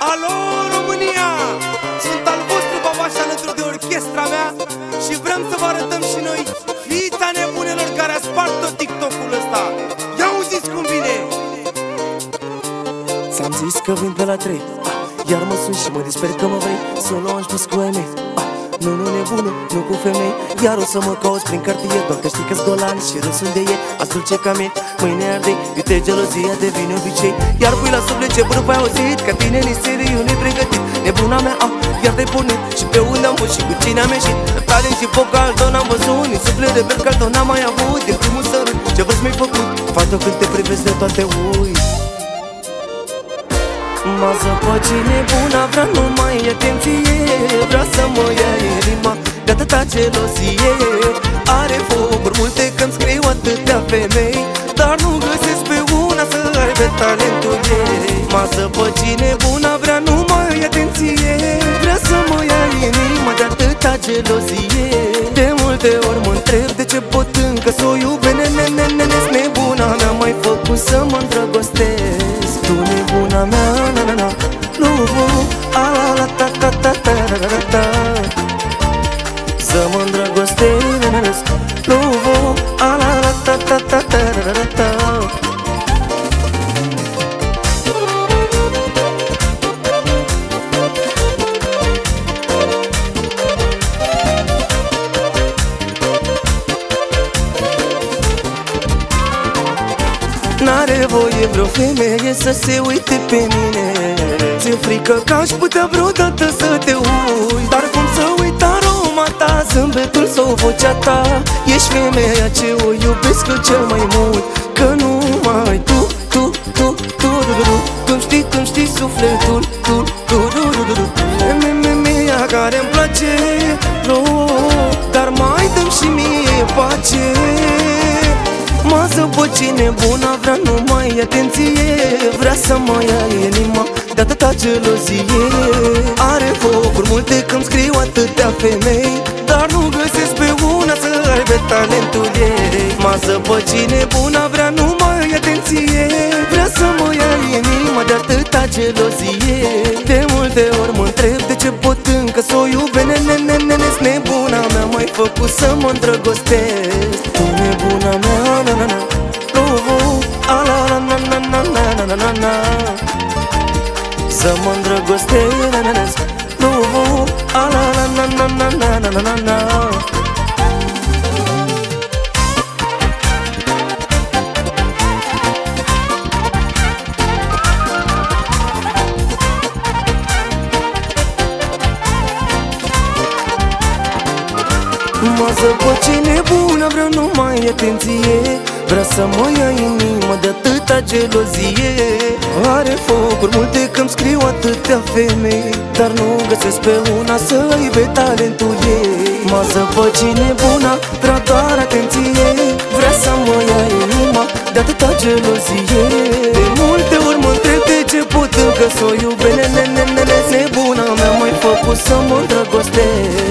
Alo, România! Sunt al vostru Babaș alături de orchestra mea și vrem să vă arătăm și noi fița nebunelor care a spart tot TikTok-ul ăsta. Ia auziți cum vine! Ți-am zis că vin pe la 3, iar mă sun și mă disper că mă vrei să o luăm și cu ai mei. Nu nebună, nu cu femei. Iar o să mă cauți prin cartier, doar că știi că-s golani și râsul de ei. Azi dulce ca mie, mâine ardei, iute gelozia devine obicei. Iar pui la suflet ce bun p-ai auzit, ca tine ni seriu nepregătit. Nebuna mea, iar te-ai pornit și pe unde am fost și cu cine am ieșit. Talent și vocal, tot n-am văzut, nici suflet de bel tot n-am mai avut. Din primul sărut, ce vârst mi-ai făcut, fată când te privesc de toate uiți. Mă zăpăci nebuna, vrea numai atenție, vrea să mă ia inima de atâta gelozie. Are focuri multe când scriu atâtea femei, dar nu găsesc pe una să aibă talentul ei. Mă zăpăci nebuna, vrea numai atenție, vrea să mă ia inima de atâta gelozie. De multe ori mă întreb de ce pot încă să o iubesc. Nebuna mea m-ai făcut să mă îndrăgostesc. Tu nebuna mea, na-na-na, nu a-la-la-ta-ta-ta-ta-ra-ra-ta, să mă îndrăgostesc. Nu a-la-la-ta-ta-ta-ta-ra-ra-ta. N-are voie vreo femeie să se uite pe mine. Ți-e frică că aș putea vreodată să te uiți, dar cum să uit aroma ta, zâmbetul sau vocea ta? Ești femeia ce o iubesc eu cel mai mult, că numai tu tu-mi știi sufletul, tu femeia care-mi place, dar mai dăm și mie pace. Mă zăpăci nebuna, vrea numai atenție, vrea să mă ia inima de atâta gelozie. Are focuri multe când scriu atâtea femei, dar nu găsesc pe una să aibă talentul ei. Mă zăpăci nebuna, vrea numai atenție, vrea să mă ia inima de atâta gelozie. De multe ori mă întreb de ce pot încă să o iubesc. Nebuna mea m-ai făcut să mă îndrăgostesc. Tu nebuna mea, na-na-na, a-la-la-na-na-na-na-na-na-na, să mă îndrăgostesc. A-la-la-na-na-na-na-na-na-na. Mă zăpăci nebuna, vrea numai atenție, vrea să mă ia inima de atâta gelozie. Are focuri multe când scriu atâtea femei, dar nu găsesc pe una să aibă talentul ei. Mă zăpăci nebuna, vrea doar atenție, vrea să mă ia inima de atâta gelozie. De multe ori mă întreb de ce pot încă să o iubesc. Nebuna mea m-ai făcut să mă îndrăgostesc.